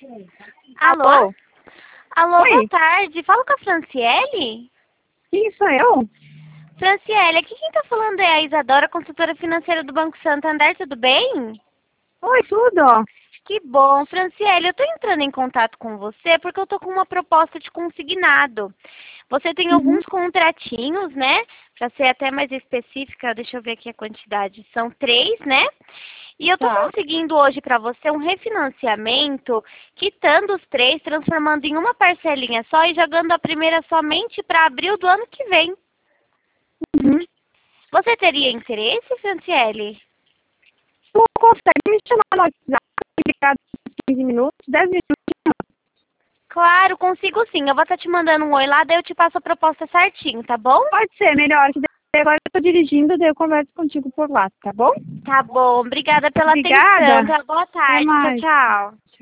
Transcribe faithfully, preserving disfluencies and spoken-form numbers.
Alô? Alô? Alô, Oi? boa tarde. Fala com a Franciele? Quem sou eu? Franciele, aqui quem tá falando é a Isadora, consultora financeira do Banco Santander, tudo bem? Oi, tudo? Que bom. Franciele, eu tô entrando em contato com você porque eu tô com uma proposta de consignado. Você tem Uhum. alguns contratinhos, né? Pra ser até mais específica, deixa eu ver aqui a quantidade. São três, né? E eu tô Tá. conseguindo hoje para você um refinanciamento, quitando os três, transformando em uma parcelinha só e jogando a primeira somente para abril do ano que vem. Uhum. Você teria interesse, Franciele? Tu consegue me chamar no WhatsApp, ligar quinze minutos, dez minutos? Claro, consigo sim. Eu vou estar te mandando um oi lá, daí eu te passo a proposta certinho, tá bom? Pode ser, melhor, que daí agora eu tô dirigindo, daí eu converso contigo por lá, tá bom? Tá bom. Obrigada pela atenção. Obrigada. Tá? Boa Até tarde. Tchau, mais. tchau.